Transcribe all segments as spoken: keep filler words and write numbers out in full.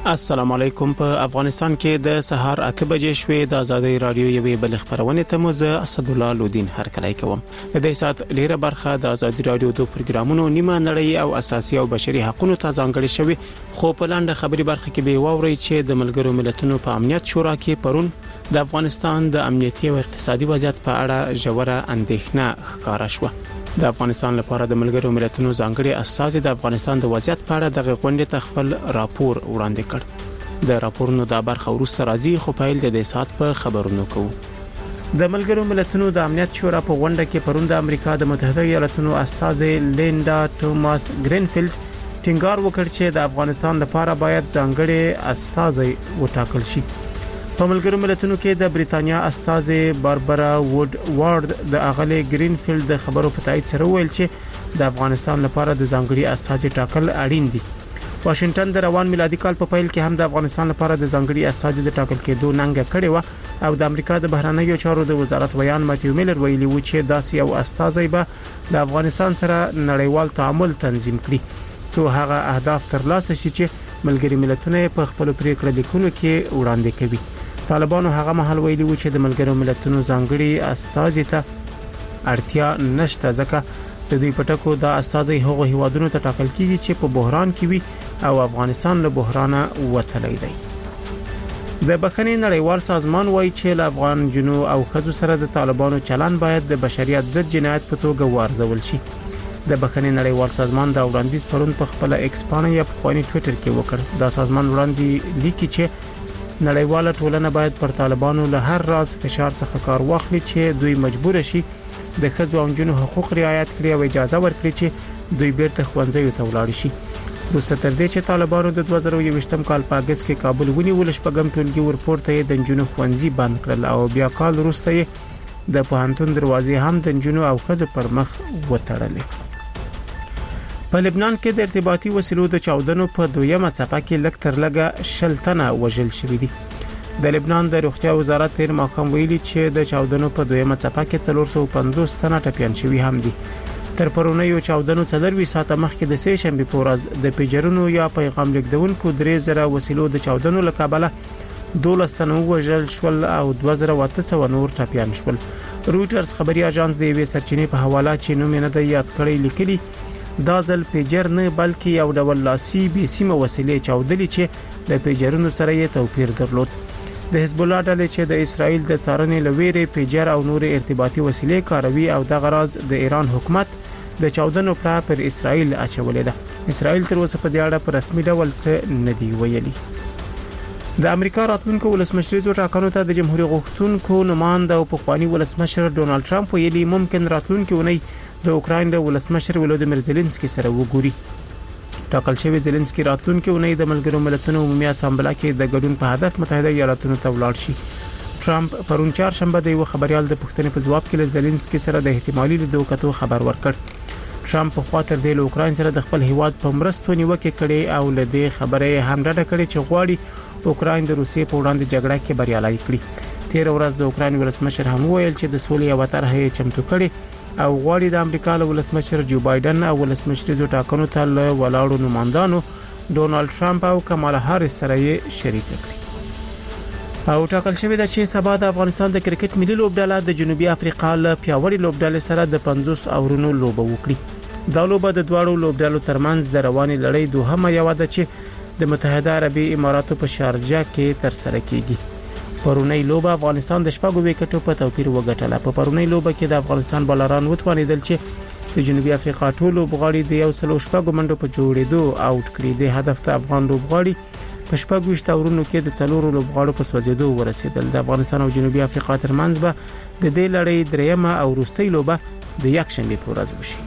السلام علیکم. په افغانستان کې د سهار اته بجې شوې د ازادي رادیو یوې بل خبرونه ته مو زه اسد الله لودین هرکلی کوم. د دې سات ډیره برخه د ازادي رادیو د پروګرامونو نیمه نړۍ او اساسي او بشري حقوقو ته ځانګړې شوی، خو په لاندې خبري برخه کې به ووري چې د ملګرو ملتونو په امنیت شورا کې پرون د افغانستان د امنیتي او اقتصادي وضعیت په اړه ژوره اندېښنه ښکارا شوه. د افغانستان لپاره د ملګرو ملتونو ځانګړي اساسي د افغانستان د وضعیت په اړه د غونډې ته خپل راپور وړاندې کړ. د راپورونو د برخه ورسره راځي، خو پیل د دې سات په خبرونو کوو. د ملګرو ملتونو د امنیت شورا په غونډه کې پرون د امریکا د متحده ایالاتونو استازي لیندا توماس ګرینفیلد ټینګار وکړ چې د افغانستان لپاره باید ځانګړي استازي وټاکل شي. په ملګرو ملتونو کې د بریتانیا استازي باربرا ووډ وارد د اغلی ګرینفیلد د خبرو په تایید سره ویل چې د افغانستان لپاره د ځانګړي استازي ټاکل اړین دي. واشنگټن د روان میلادي کال په پیل کې هم د افغانستان لپاره د ځانګړي استازي د ټاکل کېدو ننګه کړې و او د امریکا د بهرنیو چارو د وزارت ویان ماتیو میلر ویلي و چې داسې یو استازي به د افغانستان سره نړیوال تعامل تنظیم کړي څو هغه اهداف ترلاسه شي چې ملګري ملتونه په خپل پریکړه لیکونو کې وړاندې کوي. طالبانو هغه مهال ویلي و چې د ملګرو ملتونو ځانګړي استازي ته اړتیا نشته، ځکه د دوی پټکو د استازي هغو هیوادونو ته ټاکل کیږي چې په بحران کې وي او افغانستان له بحرانه وتلی دی. د بخښنې نړیوال سازمان وایي چې له افغان جنو او خځو سره د طالبانو چلن باید د بشریت ضد جنایت په توګه وارزول شي. د بخښنې نړیوال سازمان د وړاندیز پرون په خپل ایکس پاڼه یا په خواني ټوئیټر کې وکړ. دا سازمان وړاندې لیکي چې نړیواله ټولنه باید پر طالبانو له هر راز فشار څخه کار واخلي چې دوی مجبور شي د ښځو او نجونو حقوق رعایت کړي او اجازه ورکړي چې دوی بیرته ښوونځیو ته ولاړ شي. وروسته تر دې چې طالبانو د دوه زره یوویشتم کال په اگست کې کابل ونیول، شپږم ټولګي ورپورته یې د نجونو ښوونځي بند کړل او بیا کال وروسته یې د پوهنتون دروازې هم د نجونو او ښځو پر مخ وتړلې. په لبنان کې د ارتباطي وسیلو د چاودنو په دویمه څپه کې لږ تر لږه شل تنه وژل شوي دي. د لبنان د روغتیا وزارت تیر ماښام ویلي چې د چاودنو په دویمه څپه کې څلور سوه پنځوس تنه ټپیان شوي هم دي. تر پرونیو چاودنو څلور ساعته مخکې د سه شنبه په ورځ د پیجرونو یا پیغام لیکدونکو درې زره وسیلو د چاودنو له کبله دولس تنه وژل شول او دوه زره اته سوه نور ټپیان شول. رويټرز خبري اژانس د یوې سرچینې په حواله چې نوم نه دی یاد کړی لیکلي دا ځل پیجر نه بلکې یو ډول لاسي بي سیمه وسیلې چاودلې چې د پیجرونو سره یې توپیر درلود. د حزب الله ډلې چې د اسرائیل د څارنې لويري پیجر او نور ارتباطي وسیلې کاروي او د غراض د ایران حکومت د چاودنو پر اسرائیل اچولې ده. اسرائیل تر اوسه په دې اړه په رسمي ډول څه نه دی ویلي. د امریکا راتلونکو ولسمشریزو ټاکنو ته د جمهوریت غوښتونکو نماینده او پخوانی ولسمشر ډونالد ټرمپ ویلي ممکن راتلونکي ونی د اوکراین د ولسمشر ولودیمیر زيلنسکي سره وګوري. ټاکل شوی زيلنسکي راتلونکي ونی د ملګرو ملتونو عمومي اسامبله کې د ګډون په هدف متحده ایالاتونو ته ولاړ شي. ټرمپ پرون چهارشنبه د یو خبريال د پوښتنې په جواب کې له زيلنسکي سره د احتمالي لیدو کتو خبر ورکړ. ټرمپ په خاطر د اوکراین سره د خپل هیواد په مرستو نیوکه کړي او له دې خبرې هم ډډه کړي چې غواړي اوکراین د روسیې په وړاندې جګړه کې بریالي کړي. تیر ورځ د اوکراین ولسمشر هم ویل چې د سولې او طرحه چمتو کړي او غواړي د امریکا له ولسمشر جو بایدن او ولسمشریزو ټاکنو ته له ولاړو نمائندانو ډونالد ټرمپ او کمالا هاریس سره یې شریک کړي. او ټاکل شوی د چې سبا د افغانستان د کرکټ ملي لوبډله د جنوبي افریقا له پیاوړي لوبډلې سره د پنځوس اورونو لوبه وکړي. دا لوبه د دواړو لوبډلو ترمنځ د رواني لړۍ دوهمه یو ده چې د متحده عربي اماراتو په شارجه کې تر سره کیږي. پرونی لوبه افغانستان د شپږو وکټو په توپیر وګټله. په پرونی لوبه کې د افغانستان بالران وتوانیدل چې د جنوبي افریقا ټولو لوبغاړي د یو سلو شپږو منډو په جوړېدو اوټ کړي. د هدف ته افغان لوبغاړي په شپږو شتاورونو کې د څلورو لوبغاړو په سوځېدو ورسېدل. د افغانستان او جنوبي افریقا ترمنځ به د دې لړۍ دریمه او وروستۍ لوبه د یک شنبه په ورځ وشي.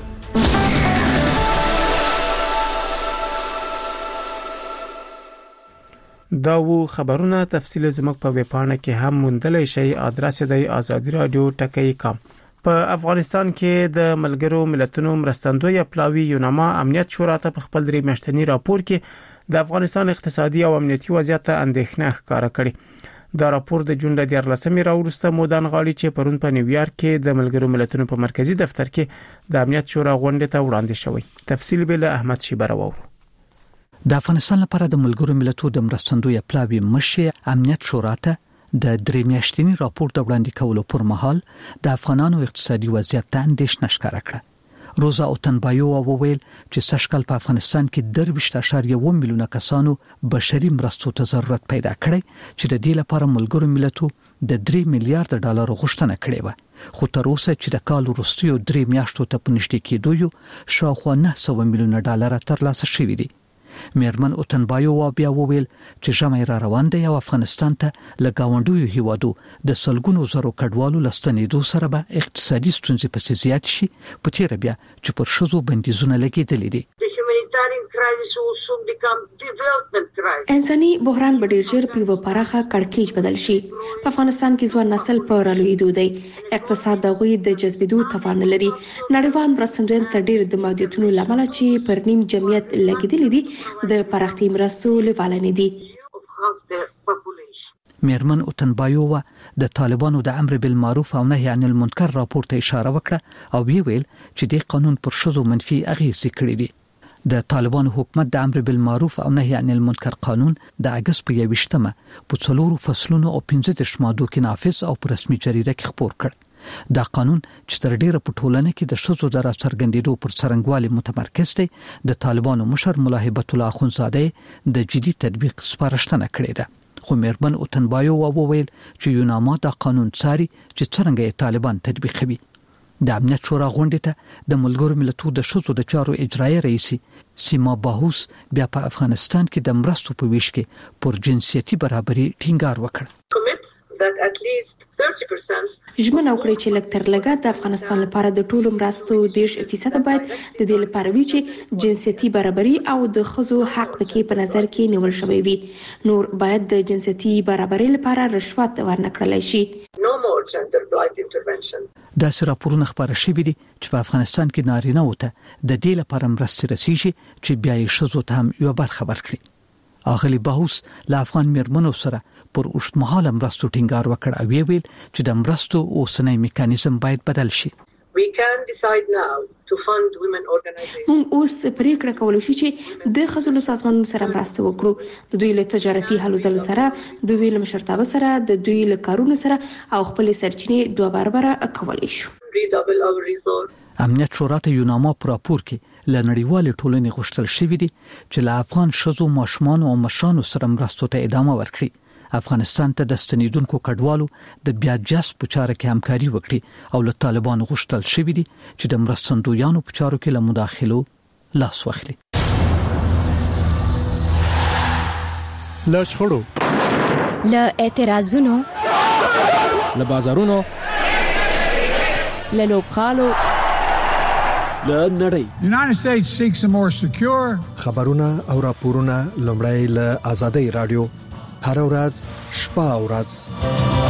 دا وو خبرونه تفصیل زموږ په ویب پاڼه کې هم موندلای شئ. ادرس دی آزادی رادیو ټکی کام. په افغانستان کې د ملګرو ملتونو مرستندوی پلاوی یوناما امنیت شورا ته په خپل درې میاشتنی راپور کې د افغانستان اقتصادي او امنیتي وضعیت ته اندېښنه ښکاره کړې. دا راپور د جون د دیارلسمې راوروسته مودان غاړي چې پرون په نیویارک کې د ملګرو ملتونو په مرکزی دفتر کې د امنیت شورا غونډه ته وړاندې شوی. تفصیل به له احمد شیبر وورو. د افغانستان لپاره د ملګرو ملتونو د مرستندوی پلاوی مشر امنیت شورا ته د درې میاشتنی راپور د وړاندې کولو پر مهال د افغانانو اقتصادي وضعیت ته اندېښنه ښکاره کړه. روزا اوتنبایو وویل چې سږکال په افغانستان کې درویشت اعشاریه اووه میلیونه کسانو بشري مرستو ته ضرورت پیدا کړی چې د دې لپاره ملګرو ملتونو د درې میلیارډ ډالر غوښتنه کړې و، خو تر اوسه چې د کال وروستیو درې میاشتو ته په نږدې کېدو یو شاوخوا نه سوه میلیونه ډالر ترلاسه شوي دي. میرمن اوتنبایو بیا وویل چې ژمی را روان دی او افغانستان ته له ګاونډیو هیوادو د سلګونو زرو کډوالو لستنېدو سره به اقتصادي ستونزې پسې زیات شي، په تیره بیا چې پر ښځو بندیزونه لګېدلي دي. انساني بحران به ډیر ژر په پراخه کړکېچ بدل شي. په افغانستان کې ځوان نسل په رالوېدو دی، اقتصاد د غوي د جذبېدو توان لري. نړیوال مرستندویان تر ډیر د محدودیتونو لامل چې پر نیم جمعیت لګېدلي دي د پراختي مرستو لیواله نه دي. میرمن اوتنبایو د طالبانو د امر بالمعروف او نهي عن المنکر راپور ته اشاره وکړه او ویل چې د قانون پر ښځو منفي اغېز کړی دي. د طالبانو حکومت د امر بالمعروف او نهي عن المنکر قانون د اگست په یوشتمه په څلورو فصلونو او پنځه دیرش مادو کې نافذ او په رسمي جریده کې خپور کړ. دا قانون چې تر ډیره په ټولنه کې د ښځو د راڅرګندېدو پر څرنګوالي متمرکز دی، د طالبانو مشر ملا هیبت الله اخوندزاده د جدي تطبیق سپارښتنه کړې ده. خو میرمن اوتنبایو وویل چې یوناما دا قانون څاري چې څنګه یې طالبان تطبیقوي. د امنیت شورا غونډې ته د ملګرو ملتونو د ښځو د چارو اجرایي رئیس سیما باهوس بیا په افغانستان کې د مرستو په ویش کې پر جنسیتي برابرۍ ټینګار وکړ. ژمنه وکړي چې لکتر لګا د افغانستان لپاره د ټولو مرستو دیش فیصد باید د دې لپاره وي چې جنسیتي برابرۍ او د ښځو حق پکې په نظر کې نیول شوی وي. نور باید د جنسیتي برابرۍ لپاره رشوت ورنکړل شي. دا راپورونه خبره شوې دي چې په افغانستان کې نارینه وته د دې لپاره مرستې رسیږي چې بیا یې ښځو ته هم یو برخه ورکړي. اغلی باهوس له افغان میرمنو سره پر اوږدمهاله مرستو ټینګار وکړ او ویل چې د مرستو اوسنی میکانیزم باید بدل شي. مونږ اوس پریکړه کولای شو چې د خزلو سازمانونو سره مرسته وکړو، د دوی له تجارتي هلو ځلو سره، د دوی له مشرتابه سره، د دوی له کارونو سره او خپل سرچینې دوه برابر کولای شو. امنیت شورا ته یوناما پر راپور کې له نړیوال ټولنې غوښتل شوې دي چې له افغان ښځو، ماشومان او مشرانو سره مرستو ته ادامه ورکړي. افغانستان ته د ستنیدونکو کډوالو د بیا جذب په چاره کې همکاري وکړي او له طالبانو غوښتل شوې دي چې د مرستندویانو په چارو کې له مداخلو لاس واخلي. له شخړو، له اعتراضونو، له بازارونو، له لوبغالو، له نړۍ United States seeks a more secure خبرونه او راپورونه لومړی له آزادۍ رادیو هر ورځ شپه او ورځ.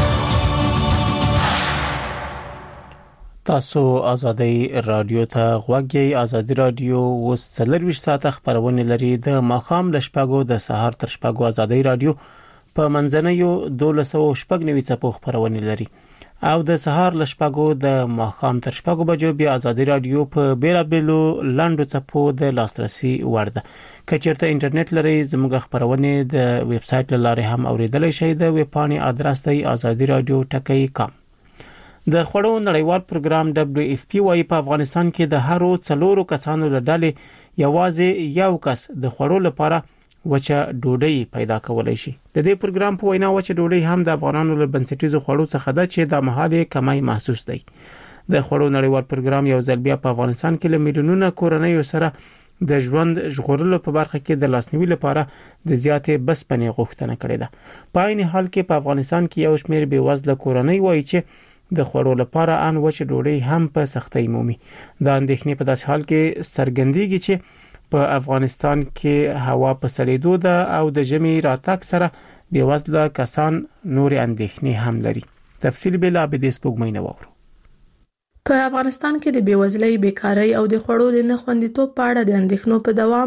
تاسو آزادۍ رادیو ته غوږی. آزادۍ رادیو اوس څلور ساعته خبرونه لري. د ماخام د شپږو د سهار تر شپږو آزادۍ رادیو په منځنیو دولس او شپږ نوي څپو خبرونه لري او د سهار ل شپږو د ماخام تر شپږو بجو بیا آزادۍ رادیو په بیرابلو لاندو څپو د لاسرسي وړ ده. کچېرته انټرنیټ لري زموږ خبرونه د ویب سټ لارې هم اوریدلای شئ. د ویب پاڼې ادرس دی آزادۍ رادیو ټکی کام. د خړو نړیوال پروګرام دبليو اف پی وايي په افغانستان کې د هرو څلورو کسانو له ډلې یوازې یو کس د خړو لپاره وچه ډوډۍ پیدا کولای شي. د دې پروګرام په وینا وچه ډوډۍ هم د افغانانو له بنسټیزو خړو څخه ده چې د مهاله کمای محسوس دی. د خړو نړیوال پروګرام یو ځل بیا په افغانستان کې له میلیونونو کورنۍ سره د ژوند ژغورلو په برخه کې د لاسنیوي لپاره د زیاتې بسپنې غوښتنه کړې ده. په عین حال کې په افغانستان کې یو شمېر بیوزله کورنۍ وایي چې د خوړو لپاره ان وچه ډوډۍ هم په سختۍ مومي. دا اندېښنې په داسې حال کې څرګندېږي چې په افغانستان کې هوا په سړېدو ده او د ژمي راتګ سره بیوزله کسان نور اندېښنې هم لري. تفصیل به لا به د سپوږمۍ نه وورو. په افغانستان کې د بیوزلۍ، بیکارۍ او د خوړو د نه خوندیتوب په اړه د اندېښنو په دوام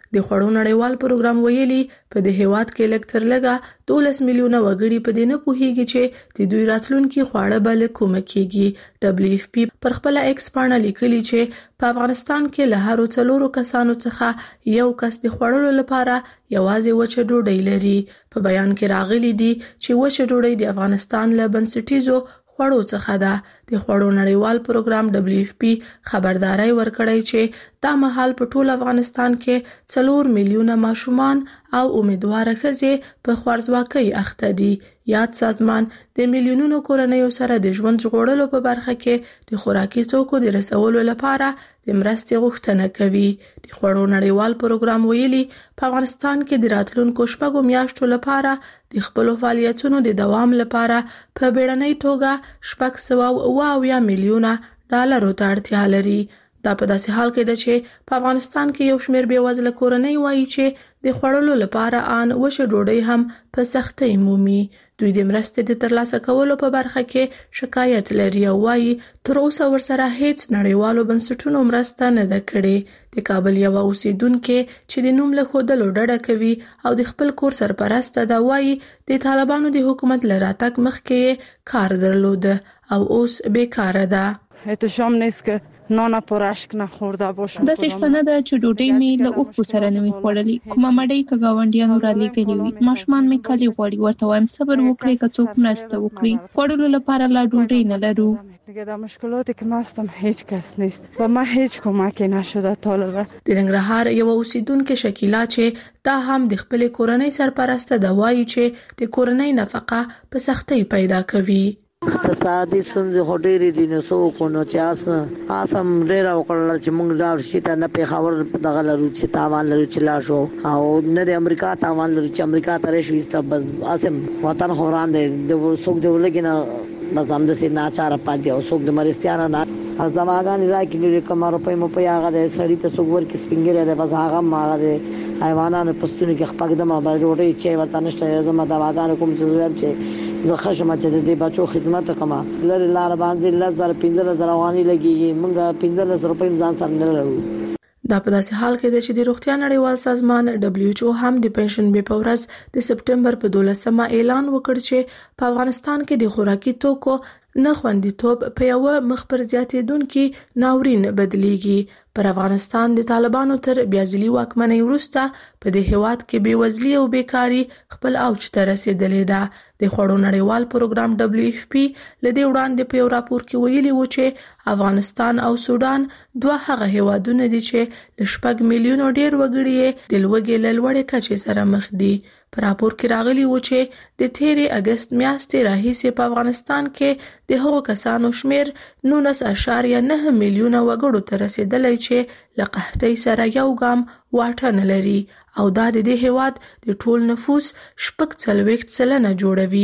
د خوړو نړیوال پروګرام ویلي په دې هیواد کې لکتر لګا دولس میلیونه وګړي په دې نه پوهیږي چې د دوی راتلونکي خواړه بل کوم کېږي. دبليو اف پی پر خپل ایکس پاڼه لیکلي چې په افغانستان کې له هرو څلورو کسانو څخه یو کس د خوړلو لپاره یوازې وچه ډوډۍ لري. په بیان کې راغلي دي چې وچه ډوډۍ د افغانستان له بنسټیزو خوړو څخه ده. د خوړو نړیوال پروګرام دبليو اف پی خبرداري ورکړی چې دا مهال په ټول افغانستان کې څلور میلیونه ماشومان او امیدواره ښځې په خوارځواکۍ اخته دي. یاد سازمان د میلیونونو کورنیو سره د ژوند ژغورلو په برخه کې د خوراکي توکو د رسولو لپاره د مرستې غوښتنه کوي. د خوړو نړیوال پروګرام ویلي په افغانستان کې د راتلونکو شپږو میاشتو لپاره د خپل فعالیتونو د دوام لپاره په بیړنۍ توګه شپږ سوه اوه اویا میلیونه ډالرو ته اړتیا لري. دا په داسې حال کې ده چې په افغانستان کې یو شمېر بېوزله کورنۍ وایي چې د خوړلو لپاره آن وچه ډوډۍ هم په سختۍ مومي. دوی د مرستې د ترلاسه کولو په برخه کې شکایت لري او وایي تر اوسه ورسره هیڅ نړیوالو بنسټونو مرسته نه ده کړې. د کابل یو اوسیدونکو چې د نوم له ښودلو ډډه کوي او د خپل کور سرپرسته ده وایي د طالبانو د حکومت له راتګ مخکې کار درلوده او اوس بیکاره ده. احتشام نیست که نان پراشک نخورده باشم. د شپنه د چې ډوډۍ می له اوخو سره نوي خوړلې کومه مړۍ ک گاونډیانو را لګلې وي. ماشومان می کلی غوړي ورته وایم صبر وکړئ که څوک مرسته وکړي. خوړلو لپاره لا ډوډۍ نه لرو. دیگه در مشکلاتی که ما هستم هیچ کس نیست و ما هیچ کمکی نشده تا حالا. د ننګرهار یو اوسیدونکو شکیلا چې دا هم د خپل کورنۍ سرپرسته د وایي چې د کورنۍ نفقه په سختۍ پیدا کوي. اقتصادي ستونزې خو ډېرې دي نو څوک نو چې اس اسم ډېر وکړل چې موږ لاړ شي ته نه پیښور دغه لرو چې تاوان لرو چې لا شو او نه د امریکا تاوان لرو چې امریکا ته راشي ته بس اسم وطن خوران دي د څوک دی ولګنه بس هم د سي ناچار پاتې او څوک د مرستيانه نه از دماغان راکې لري کومه روپې مو په هغه د سړی ته څوک ورکې سپینګره ده بس هغه ما ده حیوانانو پستونه کې خپګ دمه به روټي چې ورته نشته زما دواګان کوم چې چې زه خشم چې د دې بچو خدمت کوم لری لار باندې لزر پینځل زروانی لګي موږ پینځل زر په ځان سره نه لرو. دا په داسې حال کې ده چې د روغتیا نړیوال سازمان دبليو ایچ او هم د پنشن بې په ورځ د سپټمبر په دولسمه اعلان وکړ چې په افغانستان کې د خوراکي توکو نه خوندیتوب په یو مخ پر زیاتېدونکو ناورین بدلیږي. پر افغانستان د طالبانو تر بیازلي واکمنۍ وروسته په دې هیواد کې بېوزلي او بیکاری خپل اوج ته رسیدلې ده. د خوړو نړیوال پروګرام دبليو اف پی لدې وړاندې په یو راپور کې ویلي و چې افغانستان او سودان دوه هغه هیوادونه دي چې ل شپږ میلیونو ډیر وګړي د لوږې له لوړې کچې سره مخ دي. په راپور کې راغلي و چې د تیرې اگست میاشتې راهیسې په افغانستان کې د هغو کسانو شمیر نولس اعشاریه نه میلیونه وګړو ته رسیدلی چې له قحطۍ سره یو ګام واټن لري او دا د دې هیواد د ټول نفوس شپږ څلوېښت سلنه جوړوي.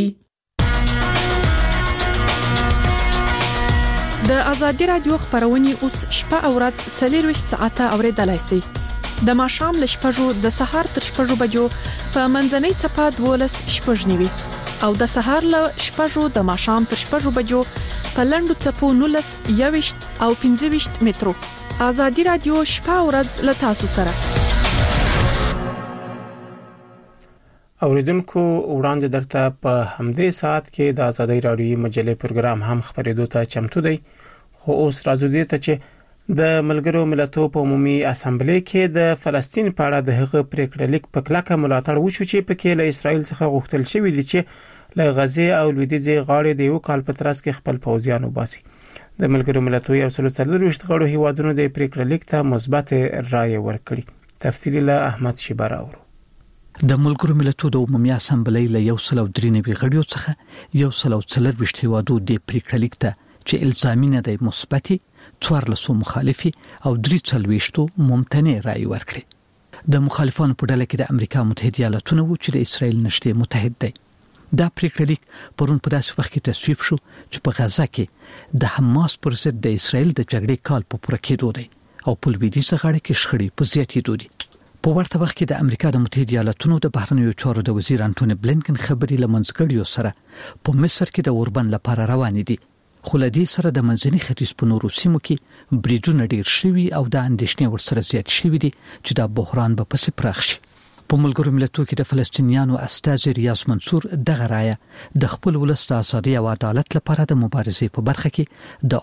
د ازادي رادیو خبرونه اوس شپه او ورځ څلور ساعته اوریدلای شئ. د ماښام له شپږو د سهار تر شپږو بجو په منځنۍ چپه دولس شپږ نیوي او د سهار له شپږو د ماښام تر شپږو بجو په لنډو چپو نولس یويشت او پنځه ویشت مترو. ازادي رادیو شپه او ورځ له تاسو سره. اوریدونکو وړاندې درته په همدې ساعت کې د ازادي رادیو مجلې پروګرام هم خبرېدو ته چمتو دی. خو اوس راځو دې ته چې د ملګرو ملتونو په عمومي اسامبلې کې د فلسطین په اړه د هغه پریکړه لیک په کلکه ملاتړ وشو چې په کې له اسرائیل څخه غوښتل شوی دی چې له غزه او لویدیځ غاړې د یو کال په ترڅ کې خپل پوځیان وباسي. د ملګرو ملتونو یو څلور څلوېښت غړو هیوادونو د پریکړه لیک ته مثبت رائے ورکړي. تفصیل له احمد شیبر اورو. د ملګرو ملتونو د عمومي اسامبلې له یو سل او درې نوي غړیو څخه یو سل او څلوېښت هیوادو د پریکړه لیک ته چې الزامي نه دی مثبتي څوارلسو مخالفي او درې څلوېښتو ممتنع رائے ورکړي. د مخالفانو په ډله کې د امریکا متحده ایالاتونه وو چې د اسرائیل نشته متحد دی. دا پریکړه لیک پرون په داسې وخت کې تصویب شو چې په غزه کې د حماس پر ضد د اسرائیل د جګړې کال په پوره کېدو دی او په لویدیځ غاړه کې شخړې په زیاتېدو دي. په ورته وخت کې د امریکا د متحده ایالاتونو د بهرنیو چارو د وزیر انټونی بلینکن خبري لمنځګړیو سره په مصر کې د اوربند لپاره روان دي. خو لدې سره د منځني ختیځ په نورو سیمو کې بریډونه ډیر شوي او د اندېښنې ورسره زیات شوي دي چې دا بحران به پسې پراخ شي. په ملګرو ملتونو کې د فلسطینیانو استازي ریاض منصور دغه رایه د خپل ولس د ازادي او عدالت لپاره د مبارزې په برخه کې د